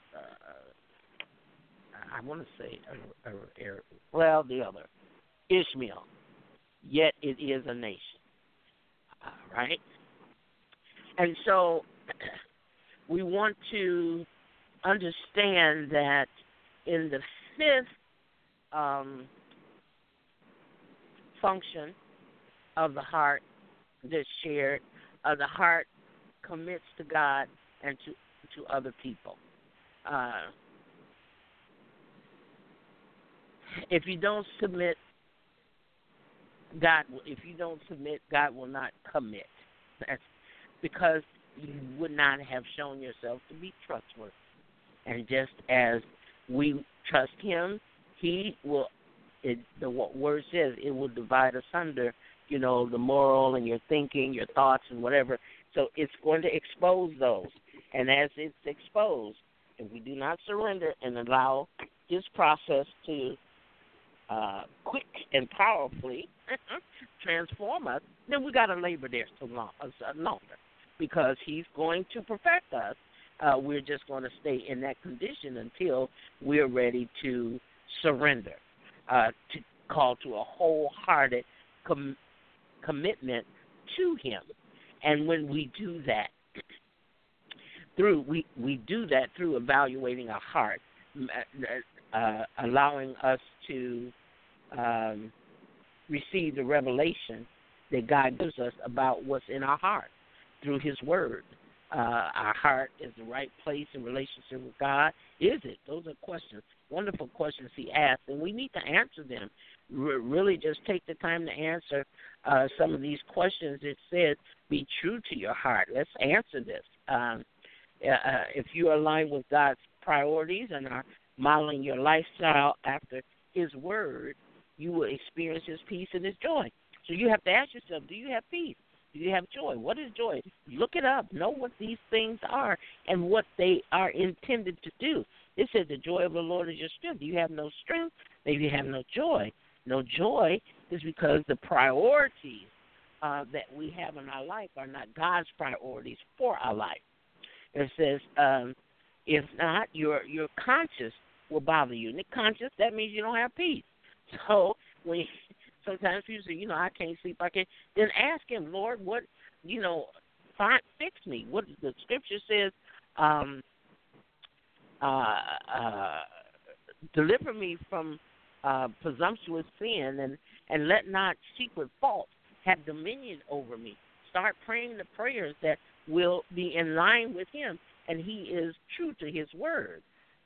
Speaker 2: the other, Ishmael, yet it is a nation, right? And so we want to understand that in the fifth function of the heart that's shared, the heart commits to God and to other people. If you don't submit, God will not commit. That's because you would not have shown yourself to be trustworthy. And just as we trust him, he will, the word says, it will divide asunder the moral and your thinking, your thoughts and whatever. So it's going to expose those. And as it's exposed, if we do not surrender and allow his process to quick and powerfully transform us, then we got to labor there longer, because he's going to perfect us. We're just going to stay in that condition until we're ready to surrender, to call to a wholehearted commitment to him. And when we do that, we do that through evaluating our heart, allowing us to receive the revelation that God gives us about what's in our heart through his word. Our heart is the right place in relationship with God. Is it? Those are questions, wonderful questions he asked, and we need to answer them. Really just take the time to answer some of these questions. It said, be true to your heart. Let's answer this. If you align with God's priorities and are modeling your lifestyle after his word, you will experience his peace and his joy. So you have to ask yourself, do you have peace? Do you have joy? What is joy? Look it up. Know what these things are and what they are intended to do. It says the joy of the Lord is your strength. You have no strength, maybe you have no joy. No joy is because the priorities that we have in our life are not God's priorities for our life. It says, if not, your conscience will bother you. And the conscience, that means you don't have peace. So when sometimes people say, I can't sleep, then ask him, Lord, what, fix me. What the scripture says, deliver me from presumptuous sin, and let not secret faults have dominion over me. Start praying the prayers that will be in line with him, and he is true to his word.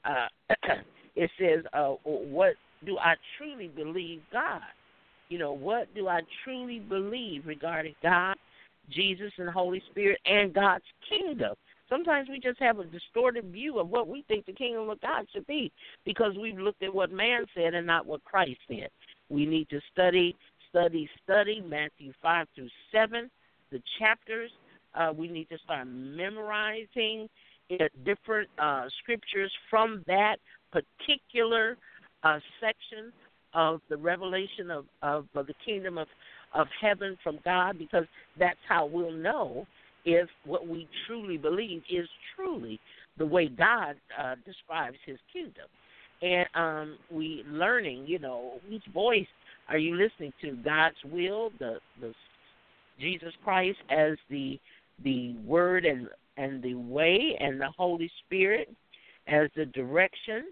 Speaker 2: It says, what do I truly believe God? What do I truly believe regarding God, Jesus, and Holy Spirit, and God's kingdom? Sometimes we just have a distorted view of what we think the kingdom of God should be, because we've looked at what man said and not what Christ said. We need to study Matthew 5 through 7, the chapters. We need to start memorizing different scriptures from that particular section of the revelation of the kingdom of heaven from God, because that's how we'll know if what we truly believe is truly the way God describes his kingdom. And we learning, which voice are you listening to? God's will, the Jesus Christ as the word and the way, and the Holy Spirit as the direction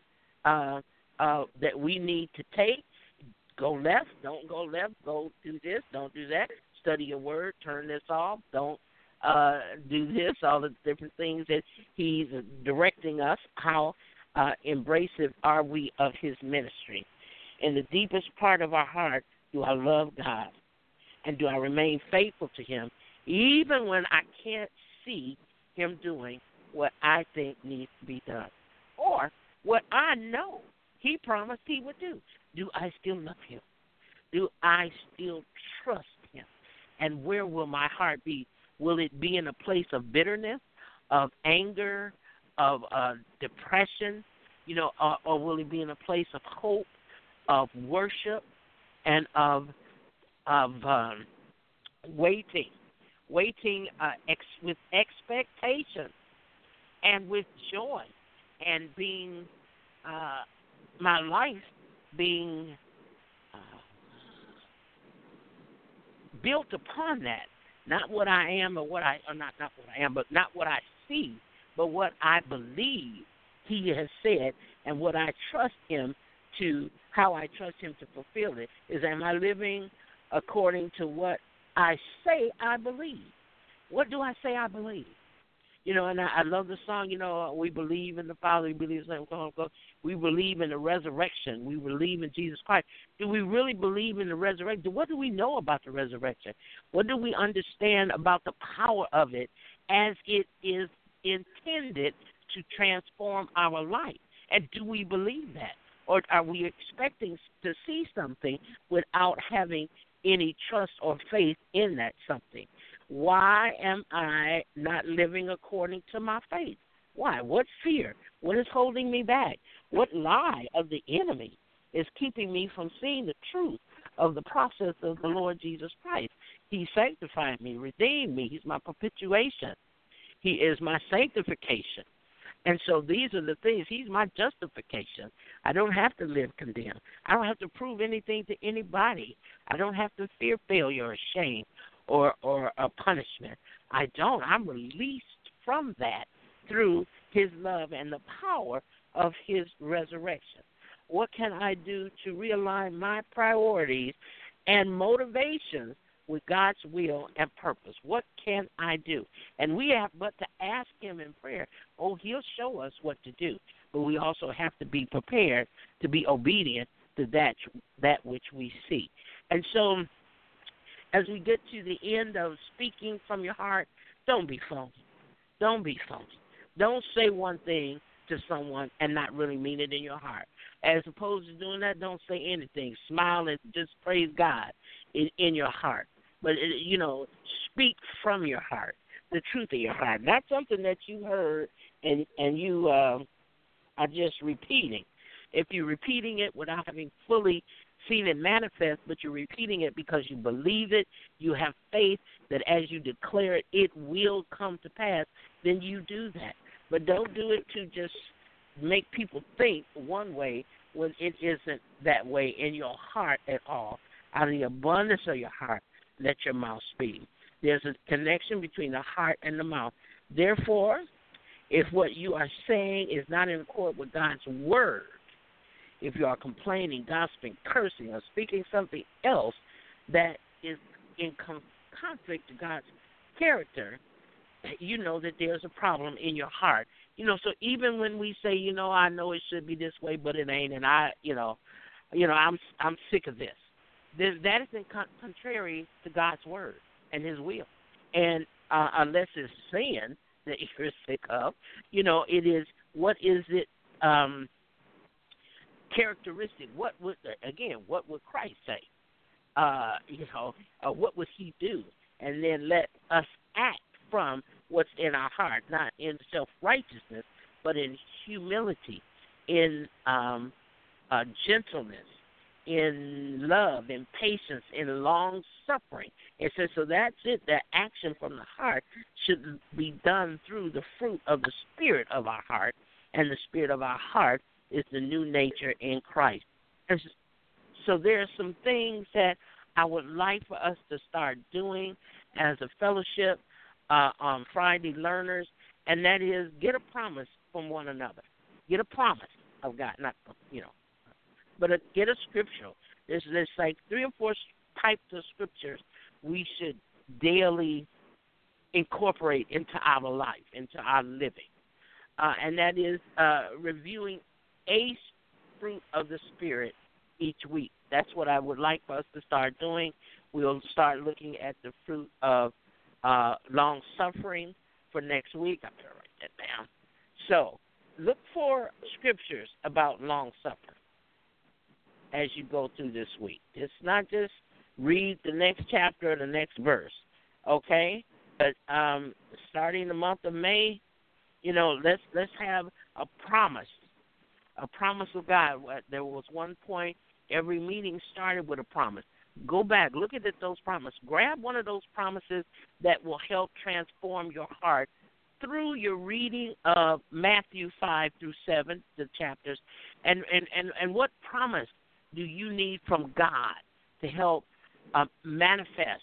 Speaker 2: that we need to take. Go left, don't go left. Go do this, don't do that. Study your word, turn this off, don't do this, all the different things that he's directing us. How embracive are we of his ministry? In the deepest part of our heart, do I love God? And do I remain faithful to him, even when I can't see him doing what I think needs to be done, or what I know he promised he would do? Do I still love him? Do I still trust him? And where will my heart be? Will it be in a place of bitterness, of anger, of depression, or will it be in a place of hope, of worship, and of waiting with expectation and with joy, and being my life being built upon that, not what I am or not what I am, but not what I see, but what I believe he has said, and what I trust him to, how I trust him to fulfill it. Is, am I living according to what I say I believe? What do I say I believe? And I love the song, we believe in the Father, we believe in the Son, we believe in the resurrection, we believe in Jesus Christ. Do we really believe in the resurrection? What do we know about the resurrection? What do we understand about the power of it as it is intended to transform our life? And do we believe that? Or are we expecting to see something without having any trust or faith in that something. Why am I not living according to my faith? Why? What fear? What is holding me back? What lie of the enemy is keeping me from seeing the truth of the process of the Lord Jesus Christ? He sanctified me, redeemed me. He's my perpetuation. He is my sanctification. And so these are the things. He's my justification. I don't have to live condemned. I don't have to prove anything to anybody. I don't have to fear failure or shame or a punishment. I don't. I'm released from that through his love and the power of his resurrection. What can I do to realign my priorities and motivations with God's will and purpose? What can I do? And we have but to ask him in prayer. Oh, he'll show us what to do. But we also have to be prepared to be obedient to that which we see. And so as we get to the end of speaking from your heart, don't be phony. Don't be phony. Don't say one thing to someone and not really mean it in your heart. As opposed to doing that, don't say anything. Smile and just praise God in your heart. But, speak from your heart, the truth of your heart. Not something that you heard and you are just repeating. If you're repeating it without having fully seen it manifest, but you're repeating it because you believe it, you have faith that as you declare it, it will come to pass, then you do that. But don't do it to just make people think one way when it isn't that way in your heart at all. Out of the abundance of your heart, let your mouth speak. There's a connection between the heart and the mouth. Therefore, if what you are saying is not in accord with God's word, if you are complaining, gossiping, cursing, or speaking something else that is in conflict to God's character, you know that there's a problem in your heart. So even when we say, I know it should be this way, but it ain't, and I'm sick of this. That is contrary to God's word and his will. And unless it's sin that you're sick of, it is, what is it characteristic? What would Christ say? What would he do? And then let us act from what's in our heart, not in self-righteousness, but in humility, in gentleness, in love, in patience, in long-suffering. It says, so that's it. The action from the heart should be done through the fruit of the spirit of our heart, and the spirit of our heart is the new nature in Christ. And so there are some things that I would like for us to start doing as a fellowship on Friday Learners, and that is get a promise from one another. Get a promise of God, not, but get a scriptural. There's like 3 or 4 types of scriptures we should daily incorporate into our life, into our living. And that is reviewing a fruit of the Spirit each week. That's what I would like for us to start doing. We'll start looking at the fruit of long-suffering for next week. I'm going to write that down. So look for scriptures about long-suffering as you go through this week. It's not just read the next chapter or the next verse, okay? But starting the month of May, let's have a promise of God. There was one point, every meeting started with a promise. Go back, look at those promises. Grab one of those promises that will help transform your heart through your reading of Matthew 5 through 7, the chapters, and what promise do you need from God to help manifest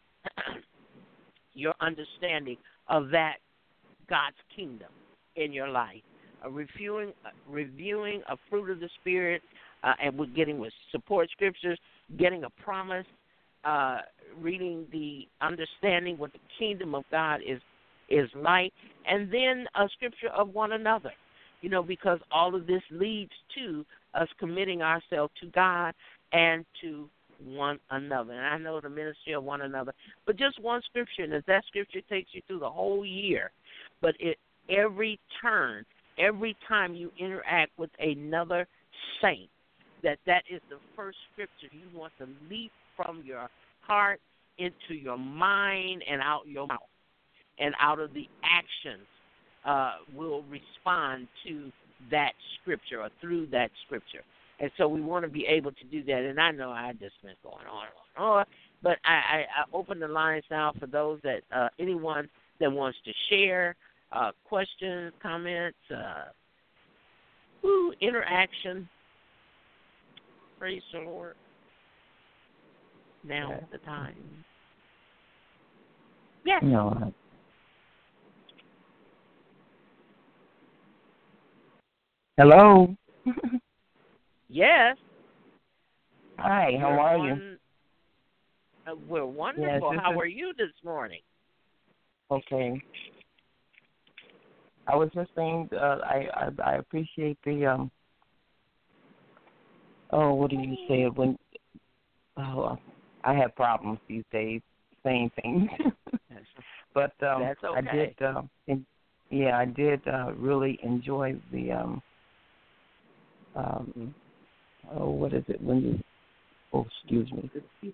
Speaker 2: your understanding of that God's kingdom in your life? Reviewing a fruit of the Spirit, and we're getting with support scriptures, getting a promise, reading the understanding what the kingdom of God is like, and then a scripture of one another, because all of this leads to us committing ourselves to God and to one another. And I know the ministry of one another, but just one scripture, and if that scripture takes you through the whole year, but every turn, every time you interact with another saint, that is the first scripture you want to leap from your heart into your mind and out your mouth. And out of the actions will respond to that scripture or through that scripture. And so we want to be able to do that. And I know I just been going on and on. But I open the lines now for those that, anyone that wants to share questions, comments, interaction. Praise the Lord. Now is the time. Yes.
Speaker 6: No. Hello.
Speaker 2: Yes.
Speaker 6: Hi, how are you?
Speaker 2: We're wonderful.
Speaker 6: Yes,
Speaker 2: how are you this morning?
Speaker 6: Okay. I was just saying, I appreciate the what do you say when? I have problems these days saying things, but
Speaker 2: that's okay.
Speaker 6: I did really enjoy the what is it when you? Oh, excuse me.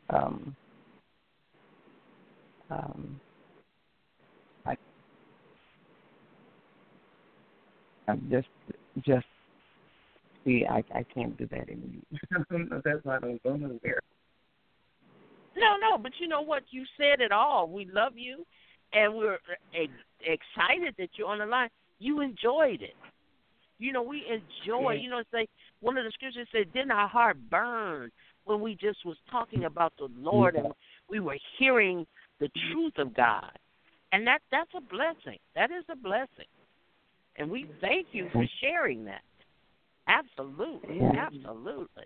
Speaker 6: I'm just see. I can't do that anymore. That's why I don't go nowhere.
Speaker 2: No, but you know what? You said it all. We love you, and we're excited that you're on the line. You enjoyed it. You know, we enjoy.
Speaker 6: Yeah.
Speaker 2: You know, say one of the scriptures said, "Didn't our heart burn when we just was talking about the Lord and we were hearing the truth of God?" And that's a blessing. That is a blessing. And we thank you for sharing that. Absolutely.
Speaker 6: Yeah.
Speaker 2: Absolutely.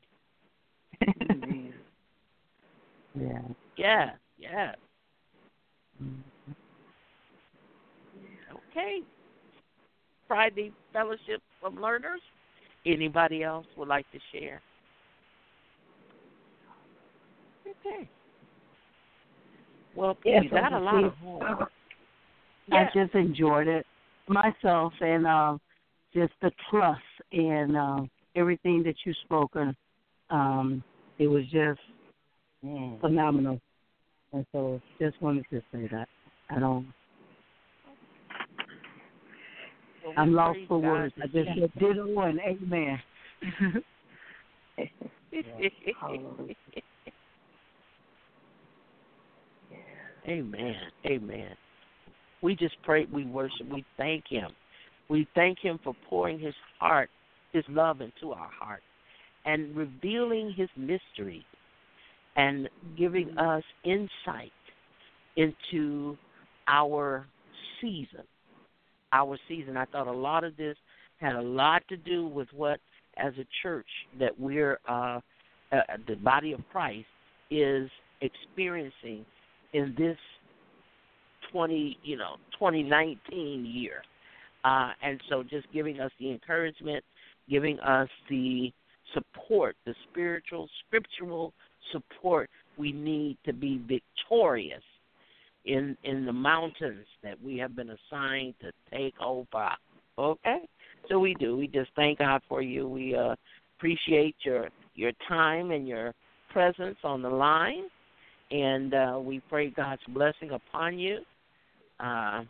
Speaker 6: Yeah.
Speaker 2: Yeah. Yeah. Okay. Friday Fellowship of Learners. Anybody else would like to share? Okay. Well,
Speaker 7: yes,
Speaker 2: you got a lot of homework.
Speaker 7: I just enjoyed it myself, and just the trust and everything that you've spoken. It was just phenomenal, and so just wanted to say that. I'm lost for words. I just said ditto and amen.
Speaker 2: Amen. Amen. We just pray, we worship, we thank Him. We thank Him for pouring His heart, His love into our heart and revealing His mystery and giving us insight into our season. Our season. I thought a lot of this had a lot to do with what, as a church, that we're, the body of Christ, is experiencing in this 2019 year. And so just giving us the encouragement, giving us the support, the scriptural support we need to be victorious in the mountains that we have been assigned to take over. Okay? So we do. We just thank God for you. We appreciate your time and your presence on the line. And we pray God's blessing upon you. And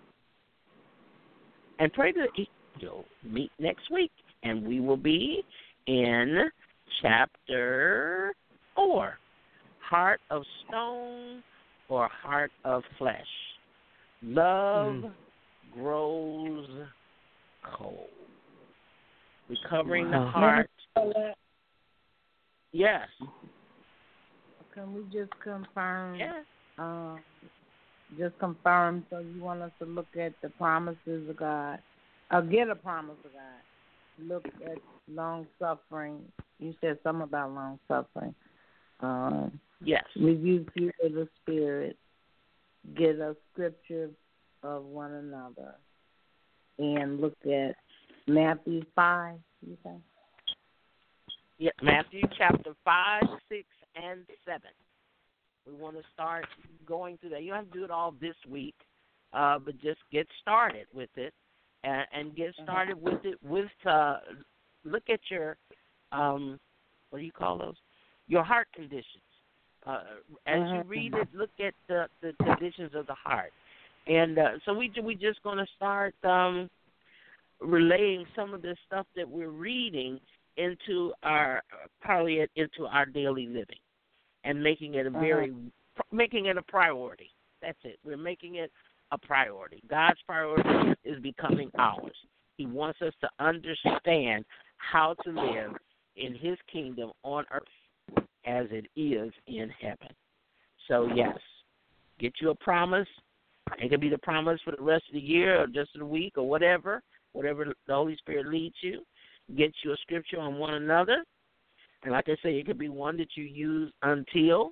Speaker 2: pray that you'll meet next week. And we will be in chapter 4, Heart of Stone or Heart of Flesh. Love grows cold. Recovering the heart. Yes.
Speaker 4: Can we just confirm?
Speaker 2: Yes.
Speaker 4: Just confirm. So you want us to look at the promises of God? Get a promise of God. Look at long suffering. You said something about long suffering.
Speaker 2: Yes.
Speaker 4: Review fruit of the Spirit. Get a scripture of one another. And look at Matthew 5, you think?
Speaker 2: Yeah, Matthew chapter 5, 6, and 7. We want to start going through that. You don't have to do it all this week, but just get started with it. And get started with it with, look at your, what do you call those? Your heart conditions. As you read it, look at the conditions of the heart. And so we're just going to start relaying some of this stuff that we're reading into our daily living and making it making it a priority. That's it. We're making it a priority. God's priority is becoming ours. He wants us to understand how to live in his kingdom on earth as it is in heaven. So, yes, get you a promise. It could be the promise for the rest of the year or just a week or whatever the Holy Spirit leads you. Get you a scripture on one another. And like I say, it could be one that you use until.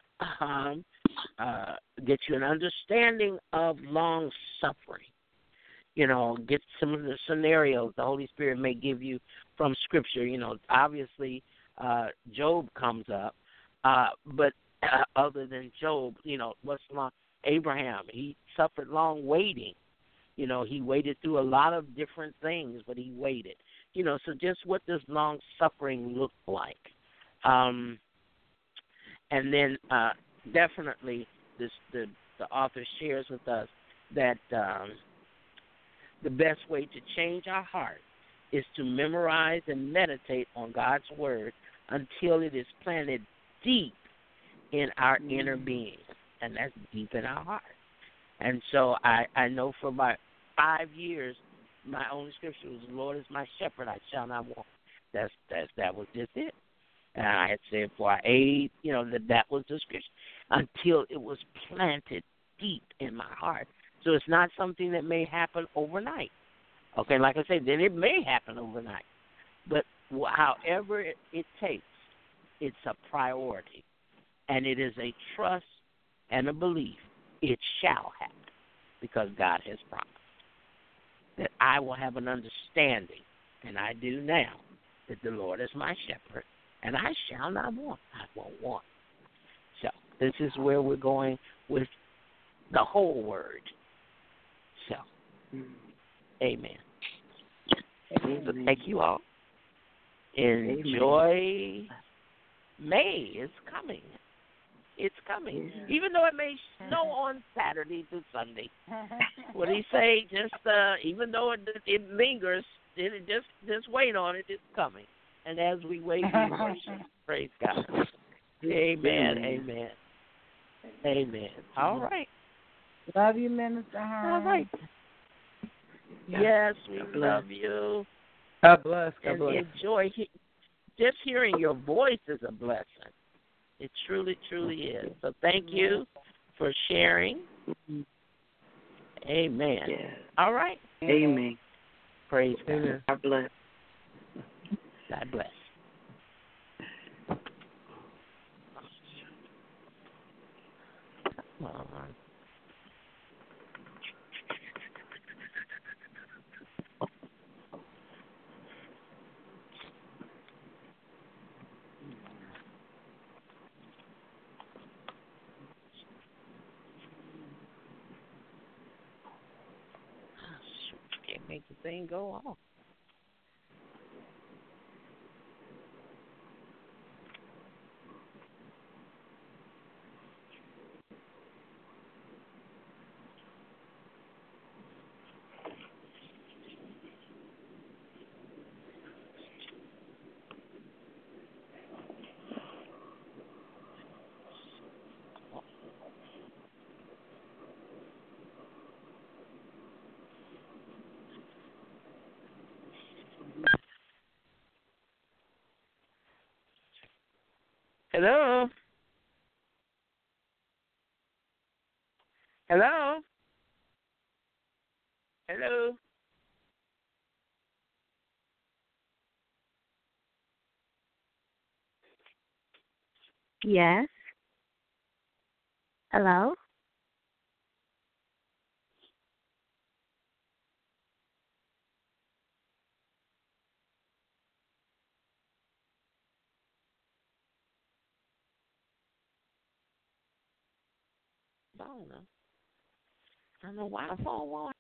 Speaker 2: Get you an understanding of long suffering. Get some of the scenarios the Holy Spirit may give you from Scripture. Obviously, Job comes up, but other than Job, what's long? Abraham, he suffered long waiting. He waited through a lot of different things, but he waited. So just what does long suffering look like? And then definitely the author shares with us that the best way to change our heart is to memorize and meditate on God's Word until it is planted deep in our inner being, and that's deep in our heart. And so I know for my 5 years, my only scripture was, "The Lord is my shepherd; I shall not want." That was just it. And I had said for I ate, that was the scripture until it was planted deep in my heart. So it's not something that may happen overnight. Okay, like I said, then it may happen overnight. But however it takes, it's a priority. And it is a trust and a belief it shall happen because God has promised that I will have an understanding, and I do now, that the Lord is my shepherd, and I shall not want. I won't want. So this is where we're going with the whole word. So, amen. So thank you all. Enjoy. May is coming. It's coming. Yeah. Even though it may snow on Saturday to Sunday. What do you say? Just even though it lingers, just wait on it. It's coming. And as we wait, we worship. Praise God. Amen. Amen. Amen. All right.
Speaker 4: Love you, Minister Hearn.
Speaker 2: All right. Yes, we love you.
Speaker 5: God bless. God
Speaker 2: and
Speaker 5: bless.
Speaker 2: Enjoy. Just hearing your voice is a blessing. It truly, truly is. So thank you for sharing. Amen.
Speaker 6: Yes.
Speaker 2: All right.
Speaker 6: Amen.
Speaker 2: Praise God.
Speaker 6: God bless.
Speaker 2: God bless. Come on. Can't make the thing go off. Hello? Hello? Hello?
Speaker 8: Yes. Hello?
Speaker 2: I don't know. I don't know why the phone won't